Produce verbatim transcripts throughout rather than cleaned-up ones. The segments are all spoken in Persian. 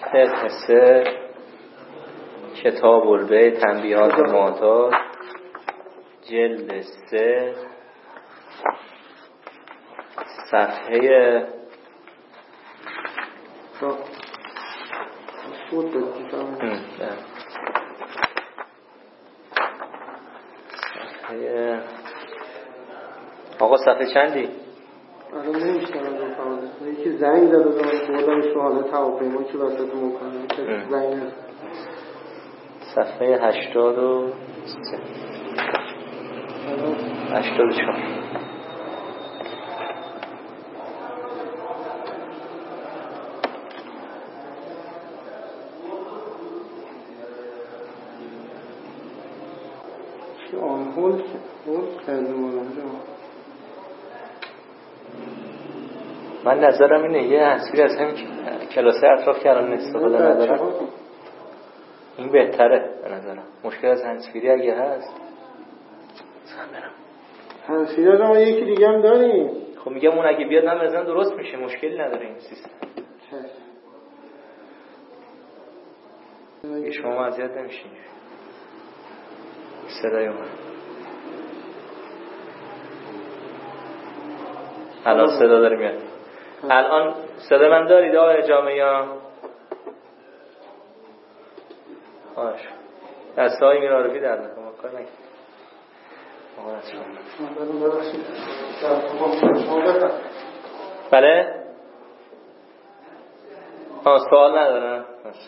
صفحه سه کتاب البیع تنبیهات معتاد جلد سه صفحه صفحه آقا صفحه چندی؟ الان نمیشتم بفهمم. یکی زنگ زد و بردمش تو حالت هواپیما که وسط مکالمه زنگ زد. صفحه هشتاد و سه هشتاد و چهار. چه آن هول هول کردیم اونجا. من نظرم اینه یه تصویر از همین کلاسه اطراف که الان استفاده ندارم این بهتره به نظرم. مشکل از هنسفیری اگه هست هنسفیری رو ما یکی دیگه هم داریم. خب میگم اون اگه بیاد من بزنم درست میشه، مشکلی نداره این سیستم. چه شما اذیت نمیشین صدای من الان صدا داره میاد. الان صدا من دارید آقای جامعه ها؟ آش دسته های میراروی در نکن ما کار نکنیم. بله آه سوال ندارم.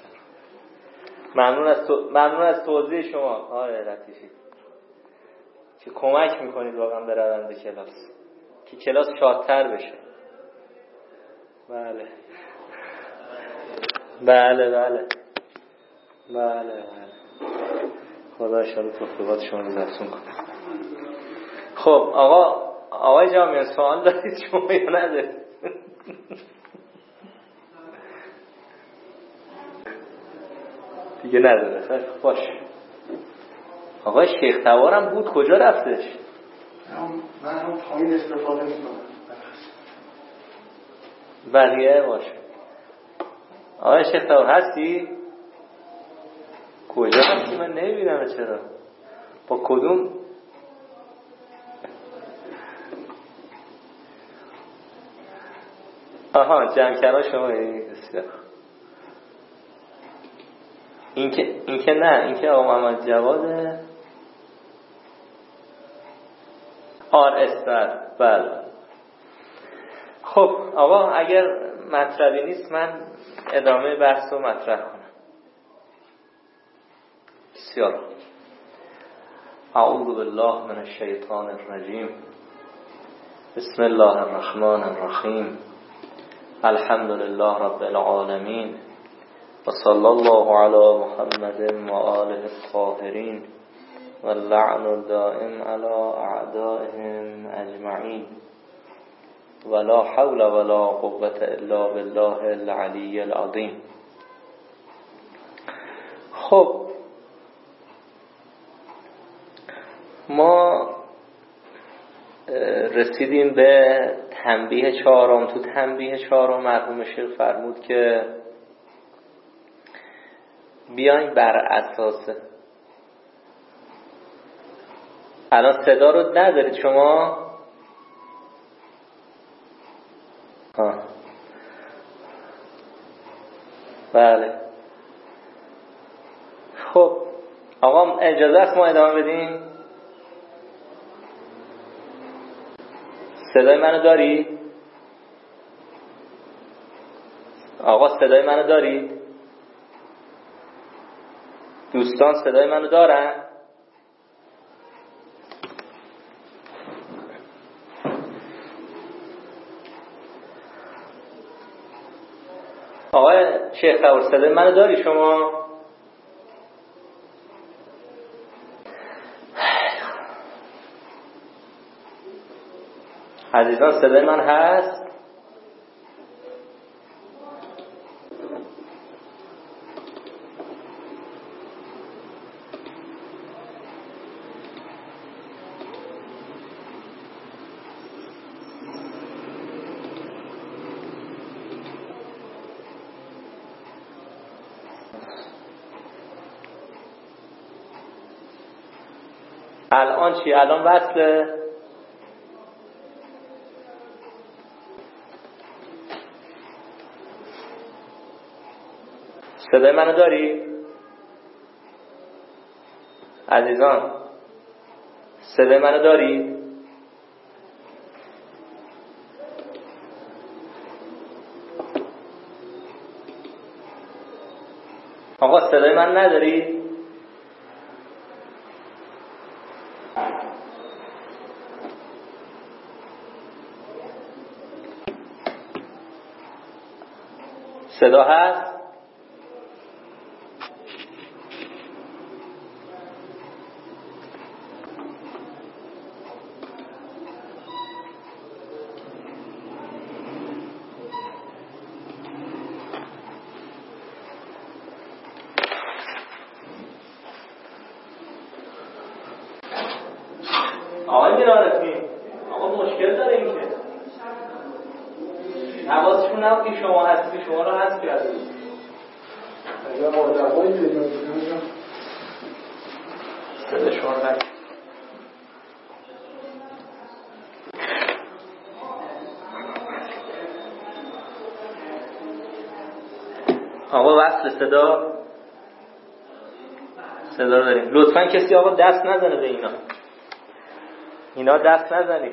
ممنون از تو... ممنون از توضیح شما آقای لطیفی که کمک میکنید واقعا به روند کلاس که کلاس شادتر بشه. بله بله بله بله بله خدا انشاءالله توفیقات شما رو افزون کنه. خب آقا آقای جامعه سوال دارید شما یا ندارید؟ دیگه نداره. خیلی باش. آقای شیخ توارم بود کجا رفتش؟ من هم پایین استفاده میکنم. بقیه باشه. آقای شیخ توار هستی؟ کجا هستی؟ من نمیبینم چرا با کدوم آها جمع کرا شما بسیار. این که این که نه این که آقا محمد جواده آر استر. بله خب آقا اگر مطلبی نیست من ادامه بحث رو مطرح کنم. بسیار. اعوذ بالله من الشیطان الرجیم. بسم الله الرحمن الرحیم. الحمد لله رب العالمین و صلی الله علی محمد و آله الطاهرین و اللعن الدائم علی اعدائهم اجمعین ولا حول ولا قوة الا بالله العلی العظیم. خب ما رسیدیم به تنبیه چهارم. تو تنبیه چهارم مرحوم شیخ فرمود که بیاین بر اساس الان صدا رو ندارید شما؟ ها بله خب آقا اجازه است ما ادامه بدیم؟ صدای منو داری؟ آقا صدای منو دارید؟ دوستان صدای منو دارن؟ آقای شیخ توار صدای منو داری شما؟ عزیزان صدای من هست؟ الان چی؟ الان وصله؟ صدای منو داری؟ عزیزان صدای منو داری؟ آقا صدای من نداری؟ صدا هست؟ آقای میرارفی آقا مشکل داره این که حواسشون نبود که شما هستی، شما رو حذف کردید. اگر مادرهایی دیدن صدا شما رو نکنید. آقا وصل صدا صدا رو داریم. لطفا کسی آقا دست نزنه به اینا اینا دست نزنید.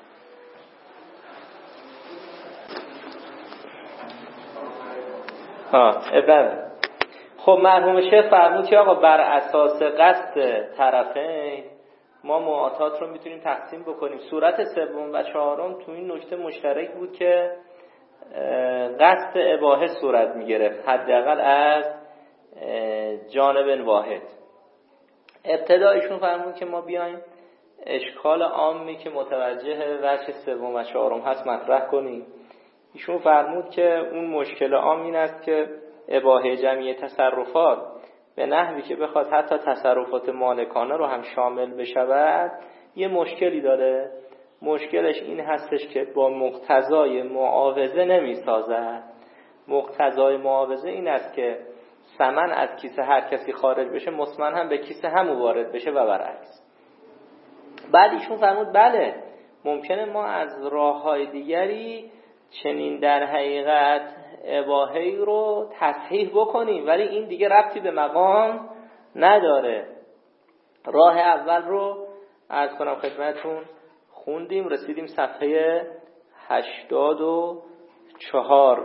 ها ابراهیم. خب مرحوم شیخ فرمود که آقا بر اساس قصد طرفین ما معاطات رو میتونیم تقسیم بکنیم. صورت سوم و چهارم تو این نکته مشترک بود که قصد اباحه صورت میگرفت، حداقل از جانب واحد. ابتدا ایشون فرمود که ما بیایم اشکال عامی که متوجه وجه سوم و چهارم هست مطرح کنیم. ایشون فرمود که اون مشکل عام این است که اباحه جمعی تصرفات به نحوی که بخواد حتی تصرفات مالکانه رو هم شامل بشود یه مشکلی داره. مشکلش این هستش که با مقتضای معاوضه نمی سازد. مقتضای معاوضه این است که ثمن از کیسه هر کسی خارج بشه مثمن هم به کیسه هم وارد بشه و برعکس. بعد ایشون فرمود بله ممکنه ما از راه‌های دیگری چنین در حقیقت اباحه‌ای رو تصحیح بکنیم، ولی این دیگه ربطی به مقام نداره. راه اول رو عرض کنم خدمتتون خوندیم، رسیدیم صفحه هشتاد و چهار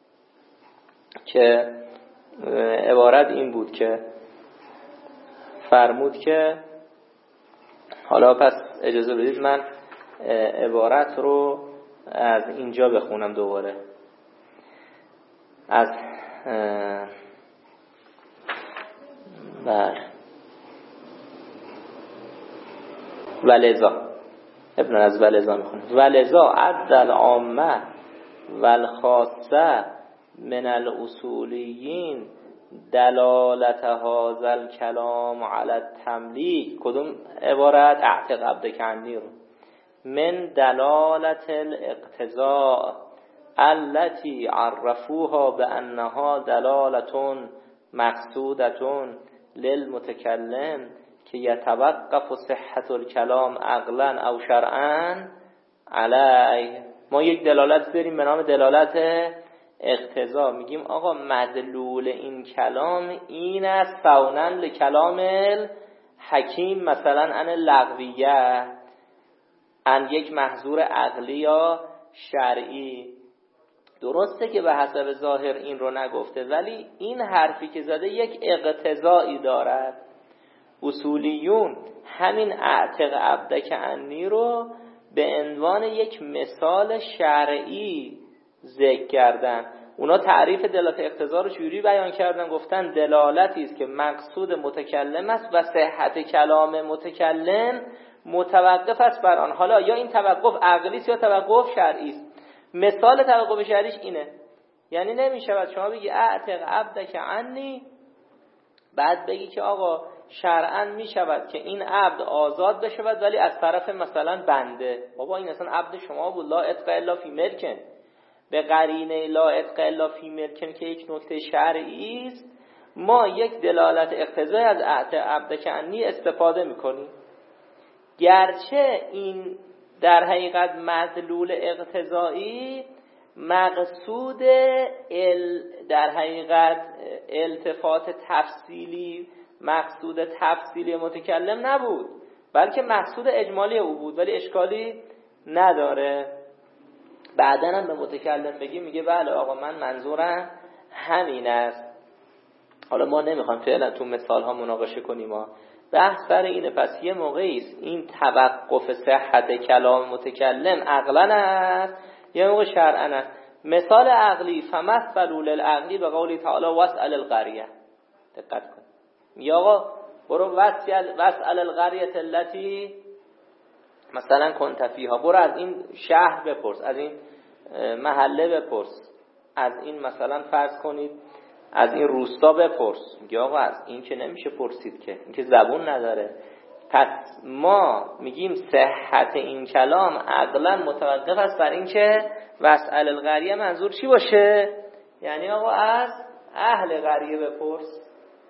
که عبارت این بود که فرمود که حالا پس اجازه بدید من عبارت رو از اینجا بخونم دوباره از بله ولذا ابن از ولذا میخونم ولذا عد العامه والخاصه من الاصولیین دلالت هذا الکلام علی التملیک. کدوم عبارت؟ اعتق عبدک عنی رو. من دلالت الاقتضاء التي عرفوها بانها دلالة مقصودة للمتکلم که یتوقف صحت الکلام عقلا او شرعا علیه. ما یک دلالت داریم به نام دلالت اقتضا، میگیم آقا مدلول این کلام این است فونا لکلام الحکیم مثلا ان لغویه ان یک محظور عقلی یا شرعی. درسته که به حسب ظاهر این رو نگفته، ولی این حرفی که زده یک اقتضایی دارد. اصولیون همین اعتق عبدک عنی رو به عنوان یک مثال شرعی ذکر کردن. اونا تعریف دلالت اقتضا رو چجوری بیان کردن؟ گفتن دلالتی است که مقصود متکلم است و صحت کلام متکلم متوقف است بر آن. حالا یا این توقف عقلی است یا توقف شرعی است. مثال توقف شرعیش اینه، یعنی نمیشود شما بگی اعتق عبدک عنی بعد بگی که آقا شرعاً میشود که این عبد آزاد بشود ولی از طرف مثلا بنده. بابا این اصلا عبد شما بود، لا اتق الا فی ملکن، به قرینه لا اتق الا فی ملکن که یک نکته شرعی است ما یک دلالت اقتضایی از اعتق عبدک عنی استفاده میکنیم. گرچه این در حقیقت مدلول اقتضایی مقصود ال در حقیقت التفات تفصیلی مقصود تفصیلی متکلم نبود، بلکه مقصود اجمالی او بود، ولی اشکالی نداره. بعداً هم به متکلم بگی میگه بله آقا من منظورم همین است. حالا ما نمیخوام فعلا تو مثال ها مناقشه کنیم، ما بحث سر اینه. پس یه موقعی است این توقف صحت کلام متکلم عقلاً است، یه موقع شرعاً است. مثال عقلی فمثل للعقلی به قولی تعالی واسأل القریه، دقت کن. یا آقا برو واسأل واسأل القریه التي مثلا کنت فیها، برو از این شهر بپرس، از این محله بپرس، از این مثلا فرض کنید از این روستا بپرس. میگه آقا از این که نمیشه پرسید که این که زبون نداره. پس ما میگیم صحت این کلام عقلا متوقف است بر این که واسأل القریه منظور چی باشه، یعنی آقا از اهل قریه بپرس.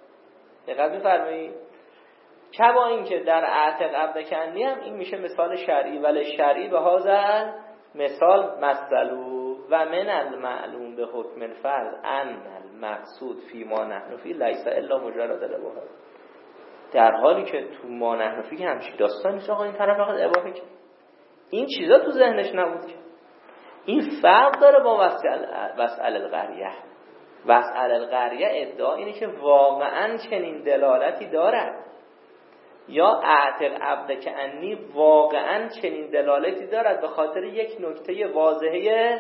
دقت می‌فرمایید؟ چه با این که در اعتق عبدکنی هم این میشه مثال شرعی، ولی شرعی به هازل مثال مثلو و من المعلوم به حکم الفرض ان المقصود فی ما نحن فی لیس الا مجرد الاباحه. در حالی که تو ما نحن فی که همچین داستان نیست آقا این طرف فقط اباحه، که این چیزا تو ذهنش نبود، که این فرق داره با واسأل القریه. واسأل القریه ادعا اینه که واقعا چنین دلالتی دارد، یا اعتق عبدکنی واقعا چنین دلالتی دارد به خاطر یک نکته واضحه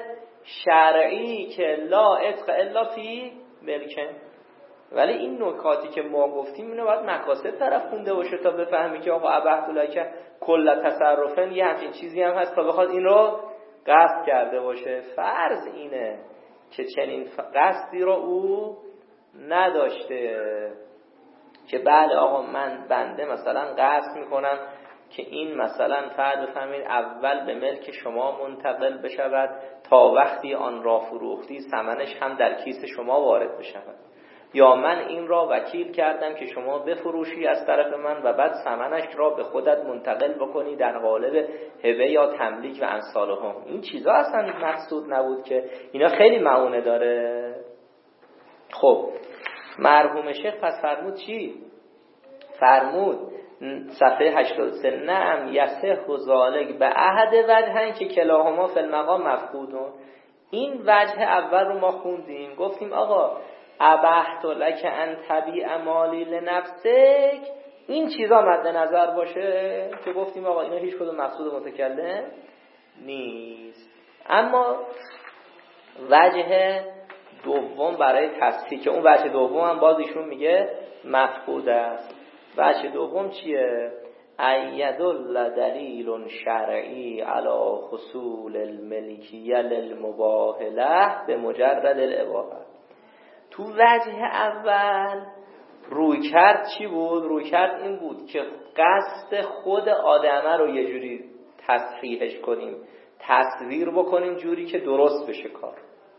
شرعی که لا عتق الا فی ملکن. ولی این نکاتی که ما گفتیم اینو باید مقاصد طرف خونده باشه تا بفهمی که آقا ابحت لک کل تصرفن یه همچین چیزی هم هست تا بخواد این رو قصد کرده باشه. فرض اینه که چنین قصدی رو او نداشته، که بله آقا من بنده مثلا قصد میکنم که این مثلا فرض بفهمید اول به ملک شما منتقل بشود تا وقتی آن را فروختی ثمنش هم در کیس شما وارد بشود، یا من این را وکیل کردم که شما بفروشی از طرف من و بعد ثمنش را به خودت منتقل بکنی در قالب هبه یا تملیک و امثالهم. این چیزا اصلا مقصود نبود، که اینا خیلی معونه داره. خب مرحوم شیخ پس فرمود چی؟ فرمود صفحه هشتاد و سه نعم یصح ذالک به عهد وجهن که کلاهما فی المقام مفقودون. این وجه اول رو ما خوندیم، گفتیم آقا ابحت لک ان تبیع مالی لنفسک، این چیزا مد نظر باشه که گفتیم آقا اینا هیچ کدوم مقصود متکلم نیست. اما وجه دوم برای تصحیح، که اون وجه دوم هم باز ایشون میگه مفقود است. وجه دوم چیه؟ ایدل دلیل شرعی علی حصول الملکیه للمباح له به مجرد الاباحه. تو وجه اول روی کرد چی بود؟ روی کرد این بود که قصد خود آدمه رو یه جوری تصحیحش کنیم، تصویر بکنیم جوری که درست بشه کار.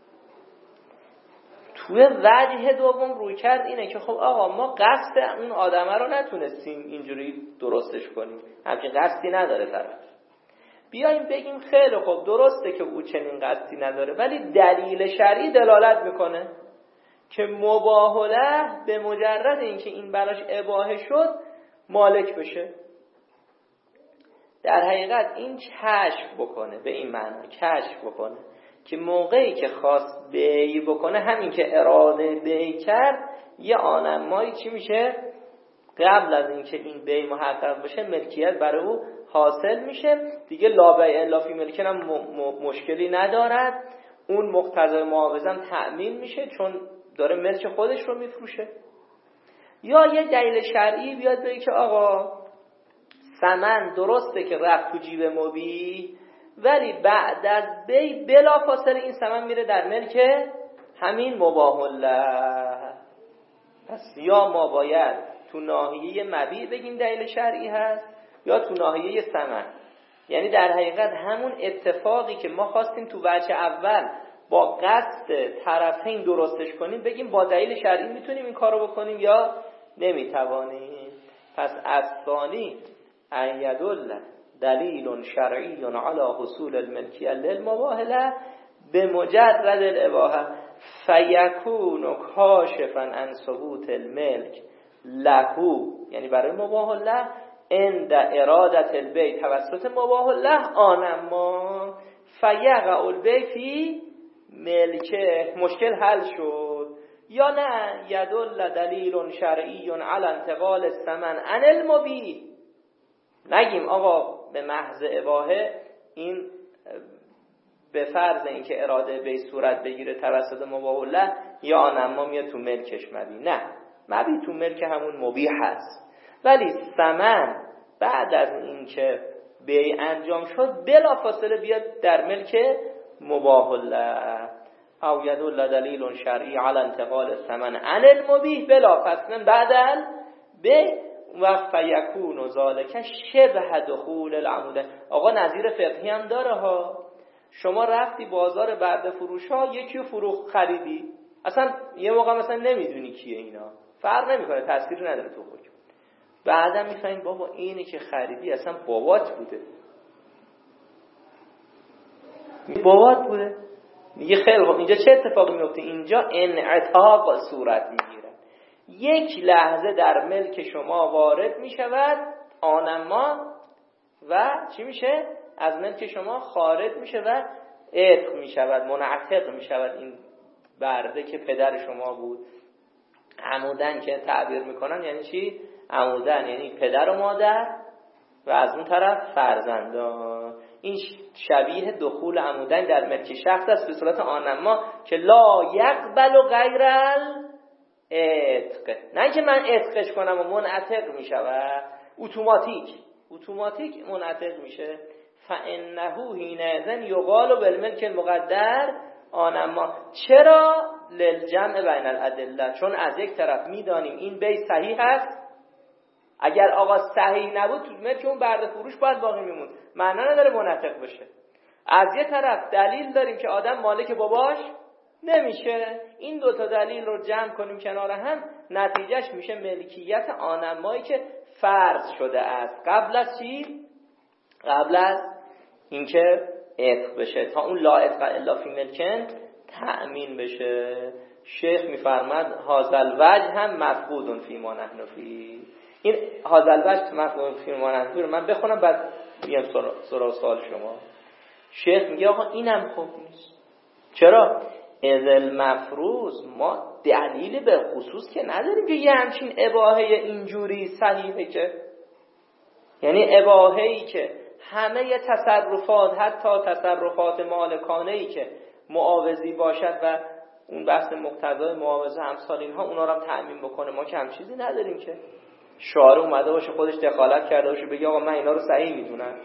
توی وجه دوم روی کرد اینه که خب آقا ما قصد اون آدمه رو نتونستیم اینجوری درستش کنیم، همچین قصدی نداره طرف. بیاییم بگیم خیلی خب درسته که او چنین قصدی نداره، ولی دلیل شرعی دلالت میکنه که مباح له به مجرد اینکه این براش اباحه شد مالک بشه. در حقیقت این کشف بکنه، به این معنی کشف بکنه که موقعی که خواست بیع بکنه، همین که اراده بیع کرد، یه آنمایی چی میشه؟ قبل از اینکه این بیع محقق بشه ملکیت برای او حاصل میشه دیگه. لا بیع الا فی ملکن هم م- م- مشکلی ندارد، اون مقتضای معاوضه هم تأمین میشه چون داره ملک خودش رو میفروشه. یا یه دلیل شرعی بیاد بگه که آقا ثمن درسته که رفت تو جیب مبیع، ولی بعد از بی بلا فاصله این ثمن میره در ملک همین مباح له. پس یا ما باید تو ناحیه مبیع بگیم دلیل شرعی هست، یا تو ناحیه ثمن. یعنی در حقیقت همون اتفاقی که ما خواستیم تو وجه اول با قصد طرفین درستش کنیم، بگیم با دلیل شرعی میتونیم این کارو بکنیم یا نمیتوانیم. پس از ثانی ان یدل دلیل شرعی علی حصول الملکیه للمباح له بمجرد الاباحه فیکون کاشفا عن ثبوت الملک له، یعنی برای مباح له عند ارادت البیع توسط مباح له آن اما فیقع البیع فی ملکه، مشکل حل شد. یا نه یدل دلیل شرعی علی انتقال الثمن عن المبیع، نگیم آقا به محض اباحه این به فرض اینکه اراده به صورت بگیره توسط مباح له یا آن اما میاد تو ملکش مبیع، نه مبیع تو ملک همون مبیح هست، ولی ثمن بعد از اینکه بیع انجام شد بلافاصله بیاد در ملک مباح له. او یدل دلیل شرعی علی انتقال الثمن عن المبیح بلا فصل بعد البیع و فیکون ذالک شبه دخول العموده. آقا نظیر فقهی هم داره ها، شما رفتی بازار برده فروش ها یکی رو فروخت خریدی، اصلا یه موقع مثلا نمیدونی کیه، اینا فرق نمیکنه، تاثیر نداره تو حکم، بعدا میفهمید بابا اینی که خریدی اصلا بابات بوده، بابات بوده. میگه خیلی خوب اینجا چه اتفاقی میفته؟ اینجا انعطاق صورت میگیره، یک لحظه در ملک شما وارد میشود آنما و چی میشه؟ از ملک شما خارج میشه و عتق میشود، منعتق میشود این برده که پدر شما بود. عمودن که تعبیر میکنن یعنی چی؟ عمودن یعنی پدر و مادر و از اون طرف فرزندان. این شبیه دخول عمودن در ملک شخص است به صورت آنما که لا یقبل غیر العتق، نه که من عتقش کنم و منعتق میشود، اتوماتیک اتوماتیک منعتق میشه. فانه حینئذ یقال بالملک المقدر آنما. چرا؟ للجمع بین الادله، چون از یک طرف میدانیم این بیع صحیح است، اگر آقا صحیح نبود تو ملک اون برده فروش باید باقی میموند، معنی نداره منعتق بشه. از یه طرف دلیل داریم که آدم مالک باباش نمیشه، این دوتا دلیل رو جمع کنیم کنار هم، نتیجهش میشه ملکیت آنمایی که فرض شده است قبل از چی؟ قبل از اینکه عتق بشه، تا اون لا عتق الا فی ملکن تأمین بشه. شیخ میفرماد هازل وجه هم مفقود فی ما نحن فی. این هازل وجه مفقود فی ما نحن فی رو من بخونم بعد میام سراغ سوال شما. شیخ میگه آقا اینم خوب نیست. چرا؟ اذل مفروض ما دلیل به خصوص که نداریم که یه همچین اباحه اینجوری صحیحه، که یعنی اباحه‌ای که همه تصرفات حتی تصرفات مالکانه‌ای که معاوضی باشد و اون بحث مقتضای معاوضه امثال اینها اونا رو هم تأمین بکنه، ما که هم چیزی نداریم که شارع اومده باشه خودش دخالت کرده باشه بگه آقا من اینا رو صحیح میدونم.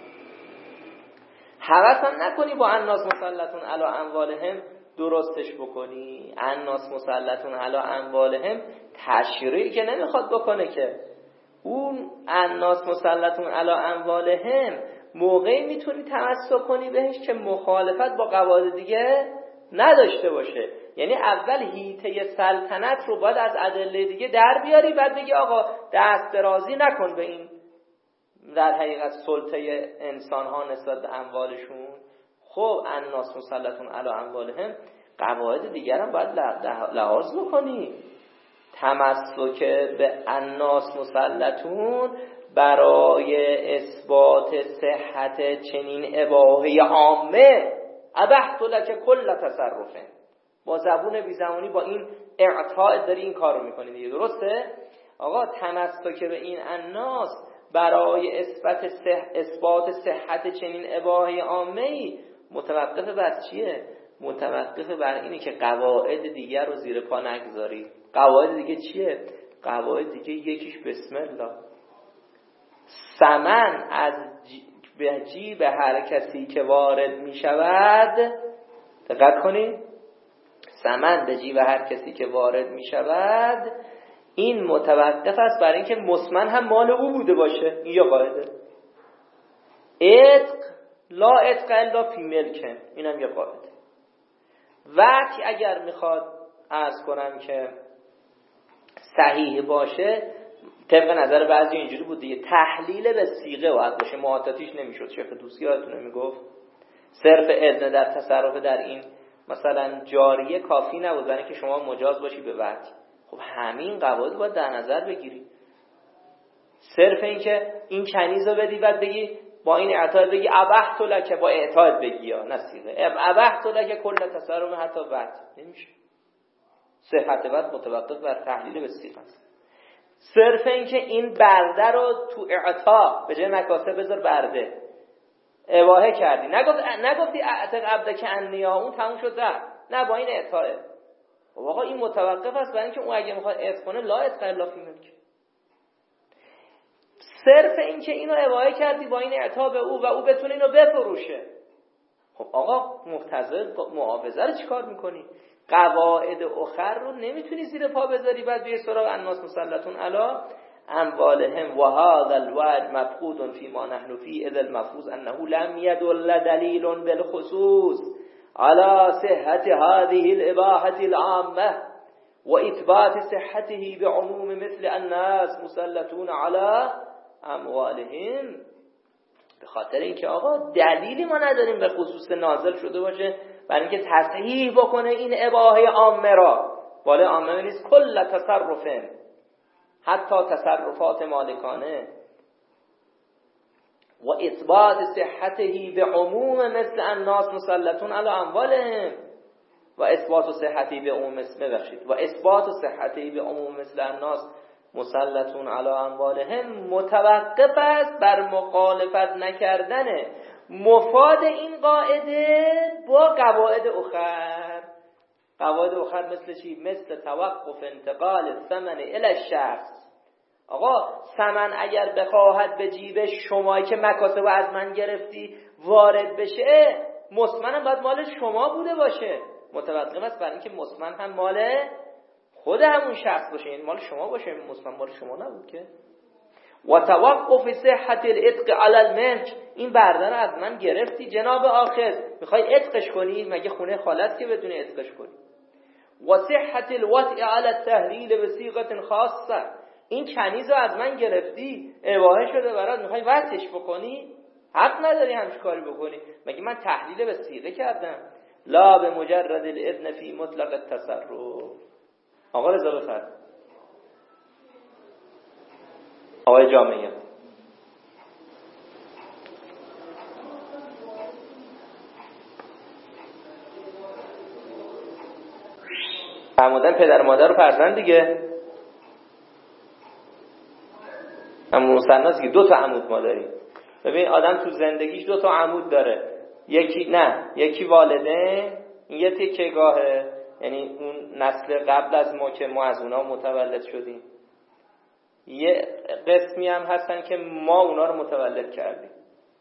هوس هم نکنی با الناس مسلطون علی اموالهم درستش بکنی. الناس مسلطون علی اموالهم تشریعی که نمیخواد بکنه، که اون الناس مسلطون علی اموالهم موقعی میتونی تمسک کنی بهش که مخالفت با قواعد دیگه نداشته باشه. یعنی اول هیته سلطنت رو باید از ادله دیگه در بیاری، بعد بگی آقا دست درازی نکن به این در حقیقت سلطه انسان ها نسبت به اموالشون. خب الناس مسلطون علی اموالهم قواعد دیگر هم باید لحاظ بکنی. تمسک به الناس مسلطون برای اثبات صحت چنین اباحه عامه ابحت لک کل تصرفه، با زبون بی زمانی با این اعطاء داری این کار رو میکنی دیگه، درسته؟ آقا تمسک به این الناس برای اثبات صح... اثبات صحت چنین اباحه عامه متوقف بر چیه؟ متوقف بر اینه که قواعد دیگر رو زیر پا نگذاری. قواعد دیگه چیه؟ قواعد دیگه یکیش بسم الله، ثمن از به جیب هر کسی که وارد می شود، دقت کنید، ثمن به جیب هر کسی که وارد می شود این متوقف است برای اینکه مسمن هم مال او بوده باشه. این یا قاعده. عتق لا عتق الا فی ملکن، اینم یه قاعده. وقتی اگر میخواد عرض کنم که صحیح باشه طبق نظر بعضی اینجوری بود دیگه، تحلیل به صیغه باید باشه، معاطفیش نمیشد. شیخ دوستی یادتونه میگفت صرف اذن در تصرف در این مثلا جاریه کافی نبود برای اینکه شما مجاز باشی به وقت. خب همین قواعد باید در نظر بگیری. صرف این که این کنیز رو بدی بعد بگی با این اعطا بگی ابحت لک، با اعطا بگی یا نصیغه ابحت لک کل تصرف حتی وقت، نمیشه. صحت وقت متوقف بر تحلیل به صیغه است. صرف این که این برده رو تو اعطا به جای مکاسب بذار برده اباحه کردی، نگفت نگفتی اعتق عبدک عنیا، اون تموم شد رفت، نه با این اعطاه. خب آقا این متوقف است برای اینکه اون اگه میخواد اعطا کنه لا اعطا الا فی ملک. صرف این که اینو اباحه کردی با این اعطا به او و او بتونه اینو بفروشه. خب آقا مقتضی معاوضه رو چیکار میکنی؟ قواعد اخر رو نمیتونی زیر پا بذاری بعد بیای سراغ الناس مسلطون علی اموالهم و هذا الوجه مفقود فيما نحن فيه اذ المفروض انه لم يدل دليل بالخصوص على صحة هذه الاباحة العامة واثبات صحته بعموم مثل الناس مسلطون على اموالهم. به خاطر اینکه آقا دلیلی ما نداریم به خصوص نازل شده باشه برای اینکه تصحیح بکنه این اباحه عامه را. بالا عامه نیست، کل تصرفه، حتی تصرفات مالکانه. و اثبات صحته به عموم مثل الناس مسلطون علی اموالهم و اثبات صحته به عموم مثل ببخشید و اثبات صحته به عموم مثل الناس مسلطون علی اموالهم متوقف است بر مخالفت نکردن مفاد این قاعده با قواعد اخر. قواعد اخر مثل چی؟ مثل توقف انتقال ثمن الی الشخص. آقا ثمن اگر بخواهد به جیب شمایی که مکاسب از من گرفتی وارد بشه، مسمن باید مال شما بوده باشه. متوقف است بر اینکه مسمن هم مال خود همون شخص باشه، این مال شما باشه، مسمن مال شما نبود که. و توقف صحت العتق علی الملک، این برده رو از من گرفتی جناب آخر، میخوای عتقش کنی؟ مگه خونه خالت که بدون عتقش کنی؟ و صحت الوطء علی التحلیل بصیغه خاصه، این کنیز رو از من گرفتی اباحه شده برات، میخوای وصلش بکنی؟ حق نداری همش کاری بکنی. مگه من تحلیل به صیغه کردم؟ لا به مجرد الاذن فی مطلق التصرف. آقا رضا بفرمایید. آقای جامعه فرمودن پدر مادر و فرزند دیگه. اما مثناست که دو تا عمود ما داریم. ببین آدم تو زندگیش دو تا عمود داره، یکی نه یکی والده، این یه تکیه‌گاهه، یعنی اون نسل قبل از ما که ما از اونا متولد شدیم. یه قسمی هم هستن که ما اونا رو متولد کردیم.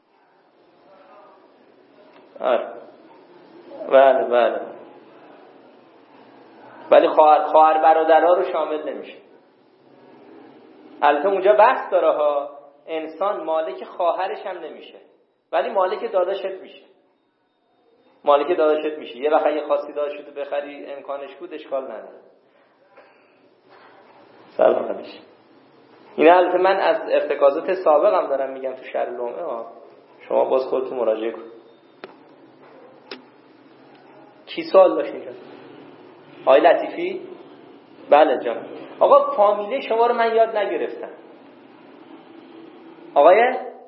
آره بله بله، ولی خواهر خواهر برادرها رو شامل نمیشه. البته اونجا بحث داره ها، انسان مالک خواهرش هم نمیشه ولی مالک داداشت میشه. مالک داداشت میشه. یه وقت اگه خواستی داداشتو بخری امکانش بود اشکال نداره. سلام میشه. این البته من از ارتکازات سابقم دارم میگم تو شرح لومه ها. شما باز خودتون مراجعه کن. کی سوال داشت اینجا؟ آقای لطیفی؟ بله جان. آقا فامیله شما رو من یاد نگرفتم. آقای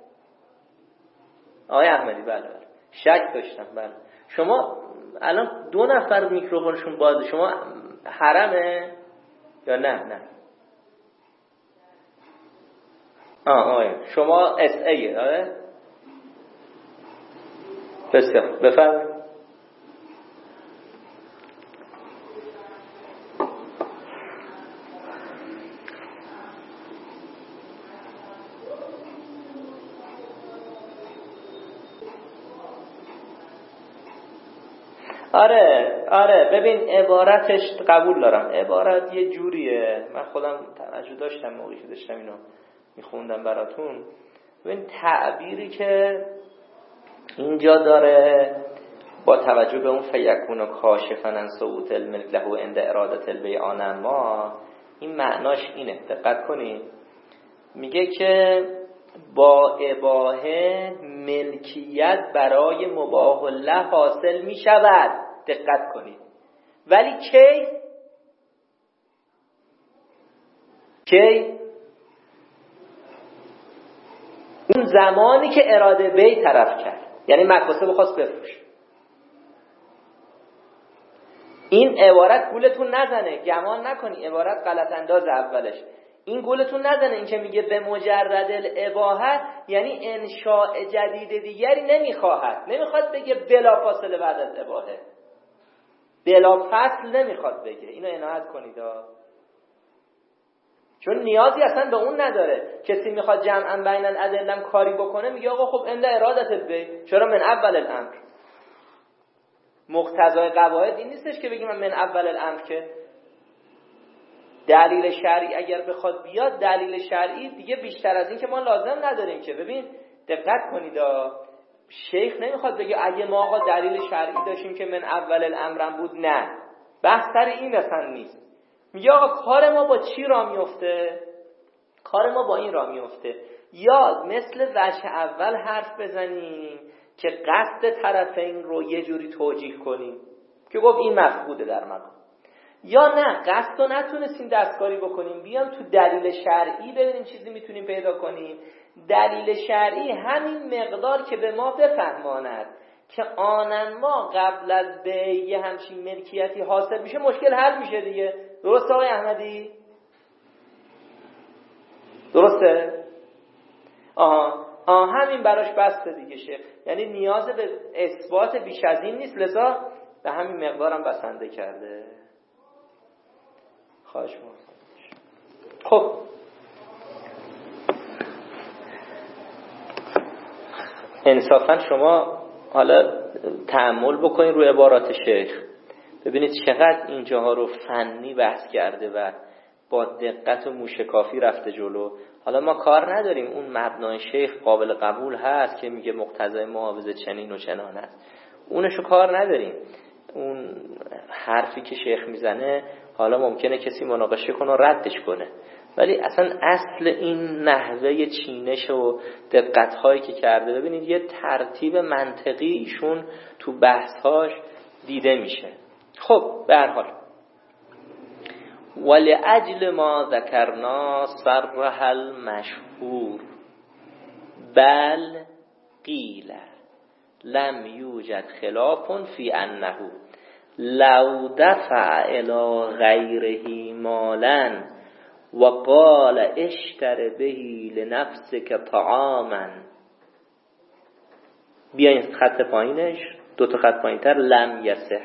آقای احمدی بله بله. شک داشتم بله. شما الان دو نفر میکروفونشون بازه، شما حرمه یا نه؟ نه. آه آه شما اس ایه آره؟ بسیار بفرمایید. آره آره ببین عبارتش قبول دارم، عبارت یه جوریه، من خودم توجه داشتم موقعی که داشتم اینو میخوندم براتون. ببین تعبیری که اینجا داره با توجه به اون فیکون و کاشفن ان ثبوت الملک له عند اراده البیع ما، این معناش اینه، دقت کنید. میگه که با اباحه ملکیت برای مباح الله حاصل میشود. دقت کنید. ولی کی؟ کی؟ اون زمانی که اراده بی طرف کرد، یعنی مکاسب خواست بفروش. این عبارت گولتون نزنه، گمان نکنی عبارت غلط انداز اولش. این گولتون نزنه، این که میگه به مجرد الاباحه یعنی انشاء جدید دیگری نمیخواهد. نمیخواد بگه بلا فاصله بعد از اباحه، بلا فصل نمیخواد بگه. اینو عنایت کنید ها، چون نیازی اصلا به اون نداره. کسی میخواد جمعا بین الادله کاری بکنه، میگه آقا خب اند ارادت البی، چرا من اول الامر؟ مقتضای قواعد این نیستش که بگیم من اول الامر، که دلیل شرعی اگر بخواد بیاد، دلیل شرعی دیگه بیشتر از این که ما لازم نداریم که. ببین دقت کنید، شیخ نمیخواد بگه اگه ما آقا دلیل شرعی داشتیم که من اول الامرم بود. نه، بحث سر این اصلا نیست. میگه آقا کار ما با چی را میفته؟ کار ما با این را میفته یا مثل وجه اول حرف بزنیم که قصد طرفین رو یه جوری توجیه کنیم که گفت این مفقوده در مقام، یا نه قصد رو نتونستیم دستکاری بکنیم، بیام تو دلیل شرعی ببینیم چیزی میتونیم پیدا کنیم. دلیل شرعی همین مقدار که به ما بفهماند که آنن ما قبل از به یه همچین ملکیتی حاصل میشه، مشکل حل میشه دیگه. درسته آقای احمدی؟ درسته؟ آها آه همین براش بسته دیگه شیخ، یعنی نیاز به اثبات بیش از این نیست، لذا به همین مقدارم بسنده کرده. خواهش می‌کنم. خب انصافا شما حالا تأمل بکنید روی عبارات شیخ، ببینید چقدر اینجاها رو فنی بحث کرده و با دقت و موشکافی رفته جلو. حالا ما کار نداریم اون مبنای شیخ قابل قبول هست که میگه مقتضای معاوضه چنین و چنان است، اونشو کار نداریم. اون حرفی که شیخ میزنه حالا ممکنه کسی مناقشه کنه و ردش کنه، ولی اصلا اصل این نحوه چینش و دقت‌هایی که کرده، ببینید یه ترتیب منطقی ایشون تو بحث‌هاش دیده میشه. خب به هر حال ولأجل ما ذکرنا صرح المشهور بل قیل لم یوجد خلاف فی انه لو دفع الى غیره مالا و قال اشتر به لنفسک طعاما. بیاین خط پایینش، دو تا خط پایینتر، لم یصح.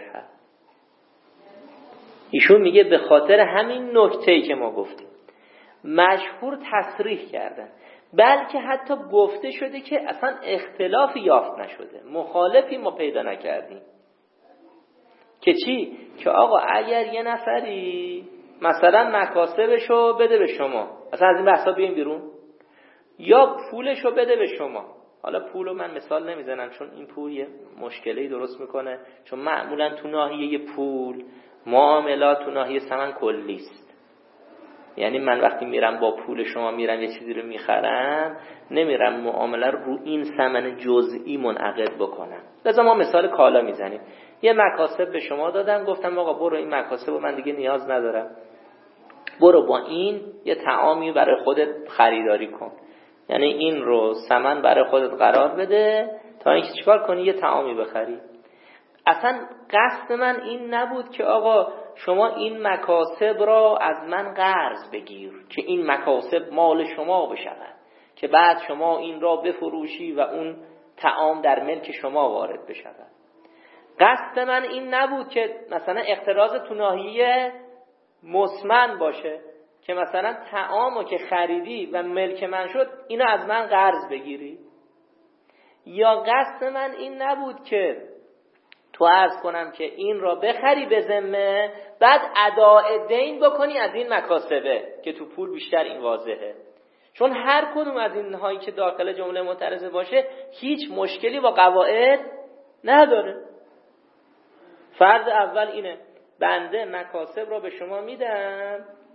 ایشون میگه به خاطر همین نکته‌ای که ما گفتیم مشهور تصریح کردن، بلکه حتی گفته شده که اصلا اختلافی یافت نشده، مخالفی ما پیدا نکردیم. که چی؟ که آقا اگر یه نفری مثلا مکاسبشو بده به شما، اصلا از این بحثا بیاین بیرون، یا پولشو بده به شما. حالا پولو من مثال نمیزنم چون این پول یه مشکلی درست میکنه، چون معمولا تو ناحیه پول معاملات تو ناحیه ثمن کلی است. یعنی من وقتی میرم با پول شما میرم یه چیزی رو میخرم، نمیرم معامله رو رو این ثمن جزئی منعقد بکنم. لذا ما مثال کالا میزنیم، یه مکاسب به شما دادم، گفتم آقا برو این مکاسب رو من دیگه نیاز ندارم، برو با این یه طعامی برای خودت خریداری کن، یعنی این رو ثمن برای خودت قرار بده تا اینکه چیکار کنی یه طعامی بخری. اصلا قصد من این نبود که آقا شما این مکاسب را از من قرض بگیر که این مکاسب مال شما بشود که بعد شما این را بفروشی و اون طعام در ملک شما وارد بشود. قصد من این نبود که مثلا اقتراض تو ناحیه مسمن باشه که مثلا طعامو که خریدی و ملک من شد اینو از من قرض بگیری. یا قصد من این نبود که تو عرض کنم که این را بخری به ذمه بعد اداء دین بکنی از این مکاسبه که تو پول بیشتر این واضحه، چون هر کدوم از این هایی که داخل جمله معترضه باشه هیچ مشکلی با قواعد نداره. فرض اول اینه بنده مکاسب را به شما میدم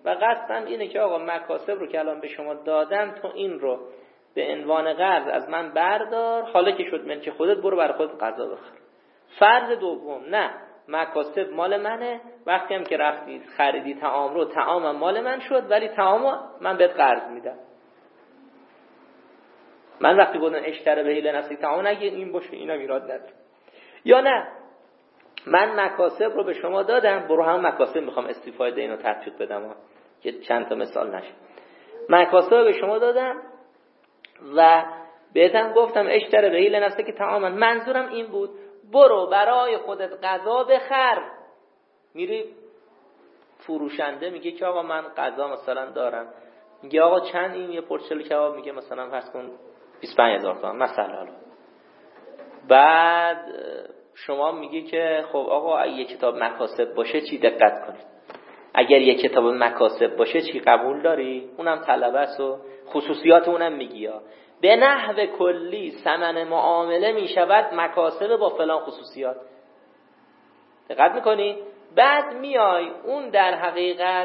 و قصدم اینه که آقا مکاسب رو که الان به شما دادم تو این رو به عنوان قرض از من بردار، حالا که شد ملک خودت برو برای خودت غذا بخر. فرض دوم نه، مکاسب مال منه، وقتی هم که رفتی خریدی طعام رو، طعامم مال من شد ولی طعامو من بهت قرض میدم. من وقتی گفتم اشتری به حیله نفسی طعام نگه این باشه، اینا ایراد نداره. یا نه من مکاسب رو به شما دادم، برو هم مکاسب میخوام استفاده اینو تطبیق بدم ها. که چند تا مثال نشه. مکاسب رو به شما دادم و بهتم گفتم اشتری به حیله نفسی که طعام، منظورم این بود برو برای خودت غذا بخر. میری فروشنده میگه که آقا من غذا مثلا دارم، میگه آقا چند این یه پرچل کباب، میگه مثلا فرض کن بیست و پنج هزار تومان مثلا. بعد شما میگی که خب آقا اگه یه کتاب مکاسب باشه چی دقت کنید، اگر یه کتاب مکاسب باشه چی قبول داری؟ اونم طلبه است و خصوصیات اونم میگی ها. به نحو کلی ثمن معامله میشود مکاسب با فلان خصوصیات. دقت میکنی؟ بعد میای اون در حقیقت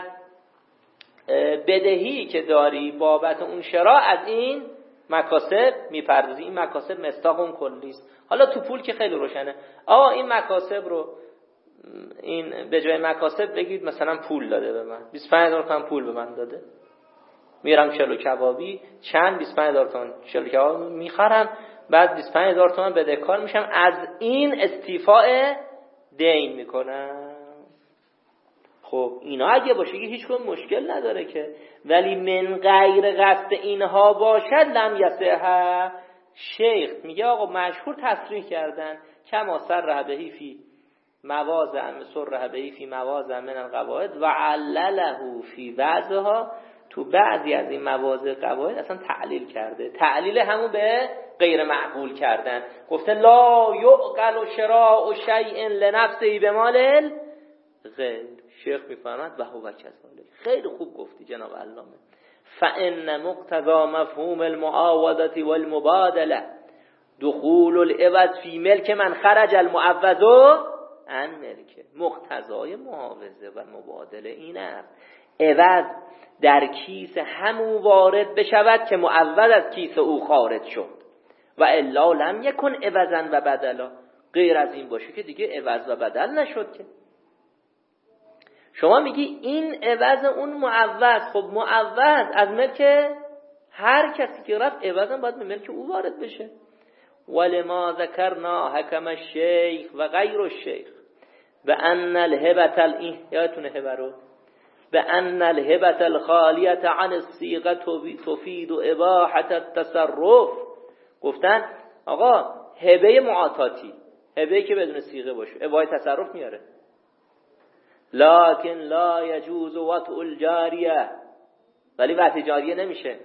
بدهی که داری بابت اون شراء از این مکاسب میپردازی. این مکاسب مصداق اون کلی است. حالا تو پول که خیلی روشنه، آقا این مکاسب رو این به جای مکاسب بگید مثلا پول داده به من، بیست و پنج هزار تومان پول به من داده، میرم چلو کبابی چند بیست و پنج هزار تومان چلو کباب میخرم، بعد بیست و پنج هزار تومان بدهکار میشم، از این استیفاء دین میکنم. خب اینا اگه باشه که هیچ کدوم مشکل نداره که، ولی من غیر قصد اینها باشد لم یصح. شیخ میگه آقا مشهور تصریح کردن کما سر بهی فی موازع سر بهی فی موازع من القواعد و علله فی بعضها، تو بعضی از این مواضع قواعد اصلا تعلیل کرده. تعلیل همون به غیر معقول کردن. گفته لا یعقل شراء شیء لنفسه بمال غیر. شیخ میفرماد و هو کذالک. خیلی خوب گفتی جناب علامه. فان مقتضى مفهوم المعاوضه والمبادله دخول العوض فی ملک من خرج المعوض عن ملک. مقتضای معاوضه و مبادله این است عوض در کیس همون وارد بشود که معوض از کیس او خارج شد و الا لم یکن عوضا و بدلا. غیر از این باشه که دیگه عوض و بدل نشد که. شما میگی این عوض اون معوض، خب معوض از ملک هر کسی که رفت عوضا باید به ملک او وارد بشه. ولما ذکرنا حکم الشیخ و غیر الشیخ و ان الهبه این یادتونه هبه رو و ان الهبه الخالیه عن الصیغه تفید اباحه التصرف. گفتن آقا هبه معاطاتی، هبه که بدون صیغه باشه اباحه تصرف میاره، لکن لا یجوز وطء الجاریه، ولی وطء جاریه نمیشه.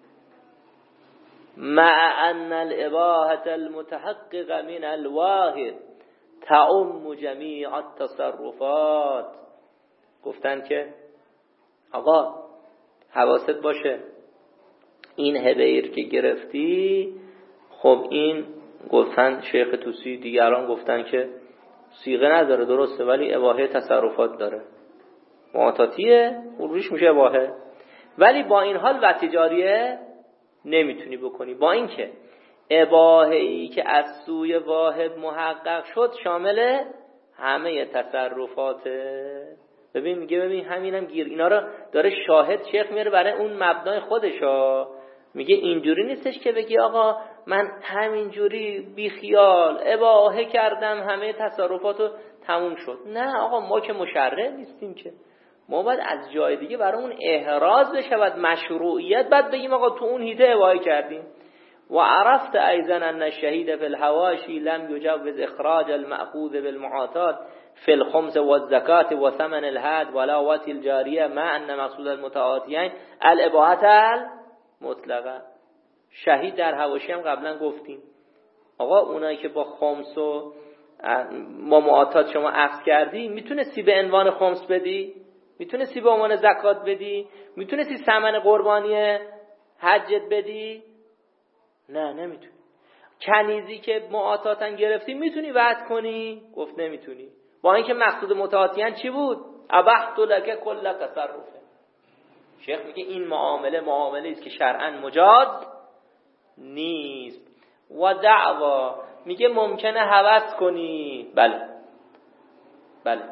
مع ان الاباحه المتحقق من الواحد تعم جمیع التصرفات. گفتن که آقا حواست باشه این هبه‌ای که گرفتی، خب این گفتن شیخ طوسی دیگران گفتن که صیغه نداره درسته ولی اباحه تصرفات داره، معاطاتیه روش میشه اباحه، ولی با این حال وطء جاریه نمیتونی بکنی، با اینکه اباحه‌ای که از سوی واحد محقق شد شامل همه تصرفاته. ببین میگه ببین همینم گیر، اینا رو داره شاهد شیخ میاره برای اون مبنای خودشا. میگه اینجوری نیستش که بگی آقا من همینجوری بی خیال اباحه کردم همه تصرفاتو تموم شد. نه آقا ما که مشرع نیستیم که، ما باید از جای دیگه برای اون احراز بشود مشروعیت، بعد بگیم آقا تو اون هیته اباحه کردیم. و عرفت ایضا ان الشهید فی الحواشی لم یجوز اخراج المأخوذ بالمعاطات فی الخمس والزکات و ثمن الهد ولا وطء الجاریه مع ان مقصود المتعاطیین الاباحه المطلقه. شهید در حواشی هم قبلا گفتیم آقا اونایی که با خمس و ما معاطات شما اخذ کردی میتونستی به عنوان خمس بدی، میتونستی به عنوان زکات بدی، میتونستی ثمن قربانی حجت بدی، نه نمیتونی. کنیزی که معاطاتن گرفتی میتونی وعد کنی؟ گفت نمیتونی، با اینکه مقصود متعاطیان چی بود؟ ابحت لک کل تصرفه. شیخ میگه این معامله معامله است که شرعاً مجاز نیست. و دعوا میگه ممکنه هوس کنی. بله بله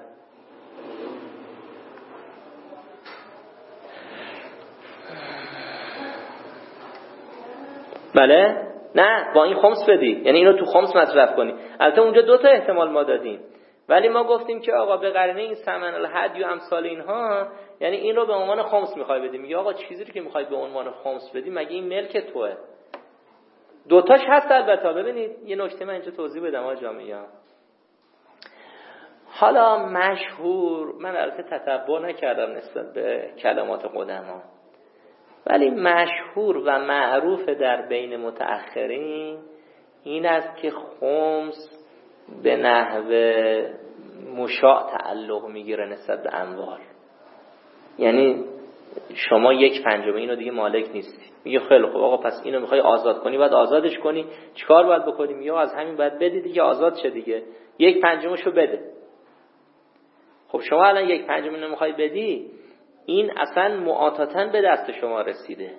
بله نه با این خمس بدی، یعنی اینو تو خمس مصرف کنی. البته اونجا دو تا احتمال ما دادیم، ولی ما گفتیم که آقا به قرینه این ثمن الهدی و امثال اینها، یعنی این رو به عنوان خمس میخوای بدی. میگه آقا چیزی رو که میخوای به عنوان خمس بدی مگه این ملک توئه؟ دوتاش هست البته. ببینید یه نکته من اینجا توضیح بدم آقا جامعه. حالا مشهور، من البته تتبع نکردم نسبت به کلمات قدما، ولی مشهور و معروف در بین متأخرین این است که خمس به نحو مشاع تعلق میگیره نسبت به اموال. یعنی شما یک پنجم اینو دیگه مالک نیستی. میگه خیلی خوب آقا پس اینو میخوای آزاد کنی، باید آزادش کنی. چیکار باید بکنیم؟ یا از همین باید بدی دیگه، آزاد شه دیگه، یک پنجمشو بده. خب شما الان یک پنجم اینو میخوای بدی، این اصلا معاطاتاً به دست شما رسیده.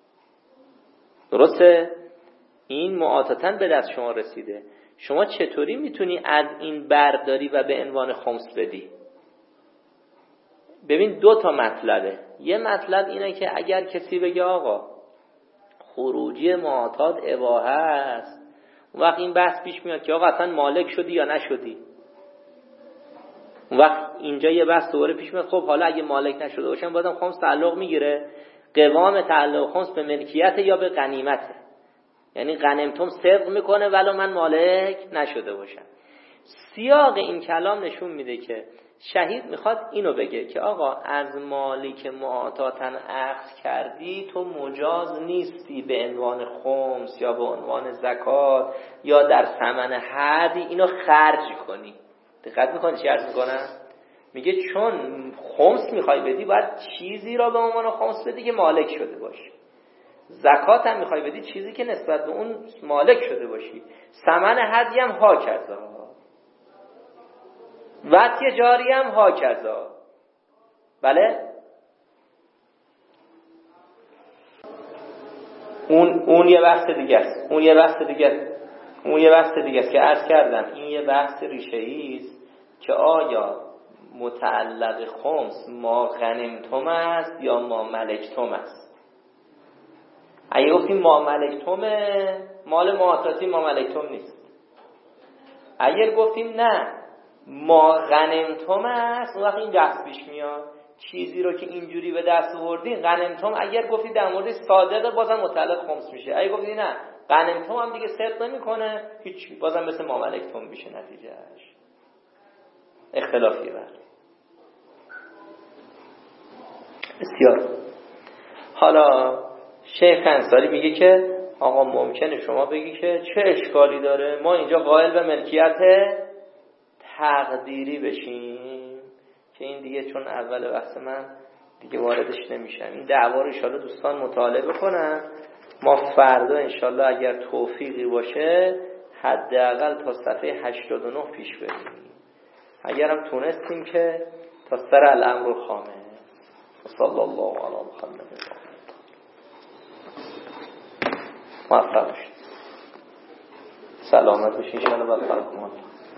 درسته؟ این معاطاتاً به دست شما رسیده. شما چطوری میتونی از این برداری و به عنوان خمس بدی؟ ببین دو تا مطلبه. یه مطلب اینه که اگر کسی بگه آقا خروجی معاطات اباحه است، اون وقت این بحث پیش میاد که آقا اصلا مالک شدی یا نشدی. اون وقت اینجا یه بحث دوباره پیش میاد، خب حالا اگه مالک نشده باشم بازم خمس تعلق میگیره. قوام تعلق خمس به ملکیت یا به غنیمته، یعنی غنیمتم صدق میکنه ولو من مالک نشده باشم. سیاق این کلام نشون میده که شهید میخواد اینو بگه که آقا از مالی که معاطاتاً اخذ کردی تو مجاز نیستی به عنوان خمس یا به عنوان زکات یا در ثمن حدی اینو خرج کنی. دقت میکنی چی عرض میکنم؟ میگه چون خمس میخوای بدی باید چیزی را به عنوان خمس بدی که مالک شده باشی. زکات هم میخوای بدی چیزی که نسبت به اون مالک شده باشی. ثمن حدی هم ها کذا، وطی جاری هم ها کذا. بله اون اون یه بحث دیگه است. اون یه بحث دیگه اون یه بحث دیگه است که عرض کردم این یه بحث ریشه‌ای است که آیا متعلق خمس ما غنیمتم است یا ما ملکتم است. اگه گفتیم ما ملکتم، مال معاطاتی ما ملکتم نیست. اگر گفتیم نه ما غنیمتم است، اون وقت این دست پیش میاد چیزی رو که اینجوری به دست آوردین غنیمتم. اگر گفتید در مورد صادقه بازم متعلق خمس میشه. اگه گفتید نه غنیمتم هم دیگه صدق نمیکنه، هیچ، بازم مثل ما ملکتم میشه نتیجهش. اختلافیه. بر بسیار. حالا شیخ انصاری میگه که آقا ممکنه شما بگی که چه اشکالی داره ما اینجا قائل به ملکیت تقدیری بشیم، که این دیگه چون اول بحث من دیگه واردش نمیشم. این دعوا رو انشالله دوستان مطالعه بکنن. ما فردا انشالله اگر توفیقی باشه حداقل تا صفحه هشتاد و نه پیش بریم، اگرم تونستیم که تا سر الامر خامس. صلی الله علی محمد. موفق باشید. سلامت باشید ان شاء الله.